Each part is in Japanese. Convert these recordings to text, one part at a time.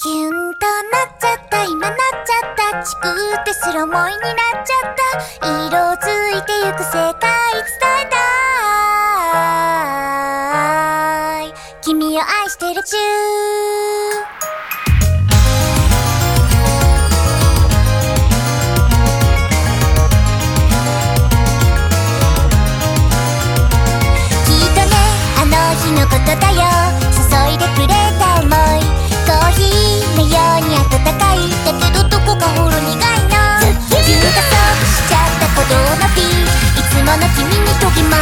キュンとなっちゃった、今なっちゃった、チクってスロモイになっちゃった、色づいてゆく世界伝えたい、君を愛してるチュー。のことだよ、注いでくれた想い、コーヒーのように温かい、だけどどこかほろ苦いの、急加速しちゃった鼓動のビート、いつもの君に研ぎます、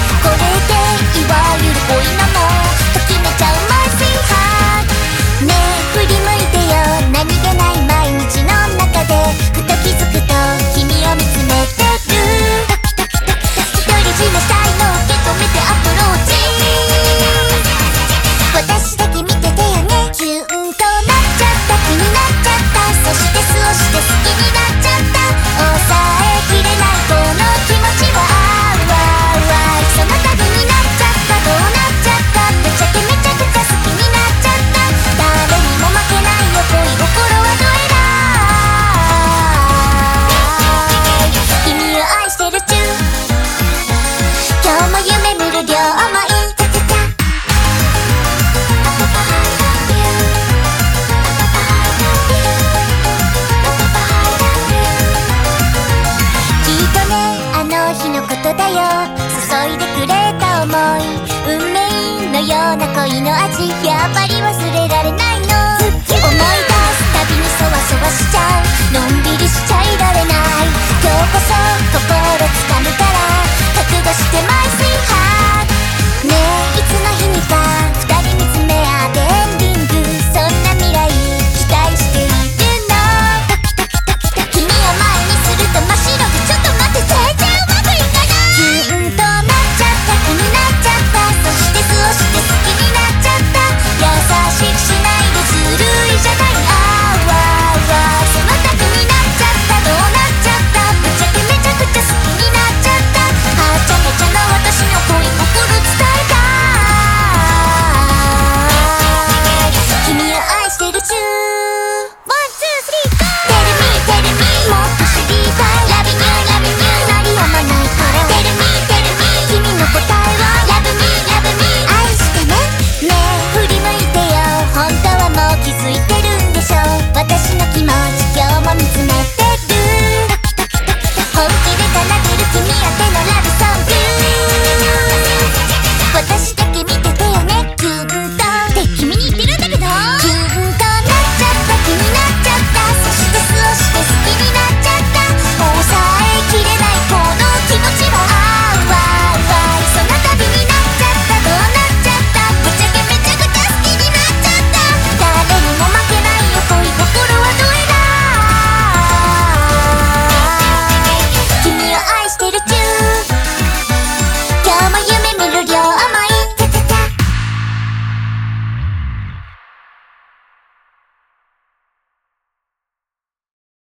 これでいわゆる恋なの、ときめちゃう My sweet heart、 ねえ振り向いてよ、何気ない毎日の中でふと気づくと君を見つめてる、ドキドキドキドキ、独り占めしたいの受け止めてアプローチ、私だけ見ててよね、キュンとなっちゃった、気になっちゃった、そして素をして好きになっちゃった、抑えきれないこの気持ちはそのタグになっちゃった、どうなっちゃった、ぶっちゃけめちゃくちゃ好きになっちゃった、誰にも負けないよ恋心はどれだ、君を愛してるチュー、今日も夢見る両思い、だよ、注いでくれた想い、運命のような恋の味、やっぱり忘れられないの、思い出すたびにそわそわしちゃう、のんびりしちゃいられない、今日こそ心つかむから覚悟して My sweet heart、 ねえいつの日にか二人見つめ合ってエンディング、そんな未来期待しているの、ドキドキドキドキ、君を前にすると真っ白で、ちょっと待ってて、キュンとなっちゃった、気になっちゃった、そして素をして好きになっちゃった、優しくしないでずるいじゃない、そのタグになっちゃった、どうなっちゃった、ぶっちゃけめちゃくちゃ好きになっちゃった、はちゃめちゃな私の恋心伝えたい、君を愛してるチュー、ワンツースリーゴー、Tell me tell me、 もっと知りたい、 Love you love you、 鳴りやまないから、 Tell me tell me、 君の答えは Love me love me、 愛してね、ねえ振り向いてよ、本当はもう気づいてるんでしょ、私の気持ち